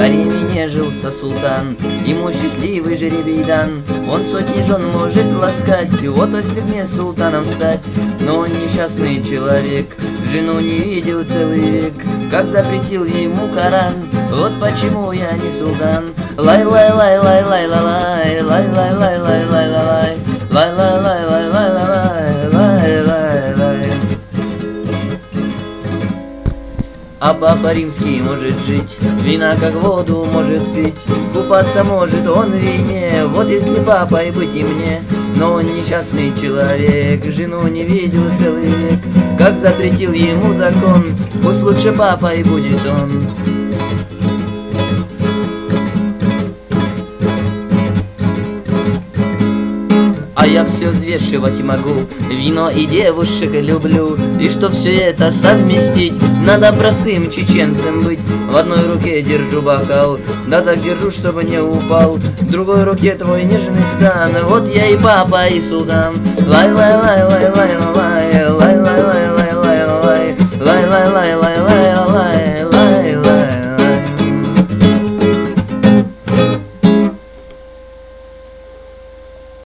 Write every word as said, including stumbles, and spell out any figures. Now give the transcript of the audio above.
гареме жился султан, ему счастливый жеребий дан. Он сотни жен может ласкать, вот если б мне султаном стать. Но он несчастный человек, жену не видел целый век, как запретил ему Коран. Вот почему я не султан. Лай-лай-лай-лай-лай-лай, лай-лай-лай-лай-лай-лай, лай-лай-лай-лай-лай-лай. А папа римский может жить, вина как воду может пить, купаться может он в вине, вот если папой быть и мне. Но он несчастный человек, жену не видел целый век, как запретил ему закон, пусть лучше папой будет он. А я все взвешивать могу, вино и девушек люблю. И чтоб все это совместить, надо простым чеченцем быть. В одной руке держу бокал, да так держу, чтобы не упал. В другой руке твой нежный стан, вот я и папа, и султан. Лай-лай-лай-лай-лай-лай, лай-лай-лай-лай-лай-лай, лай-лай-лай-лай.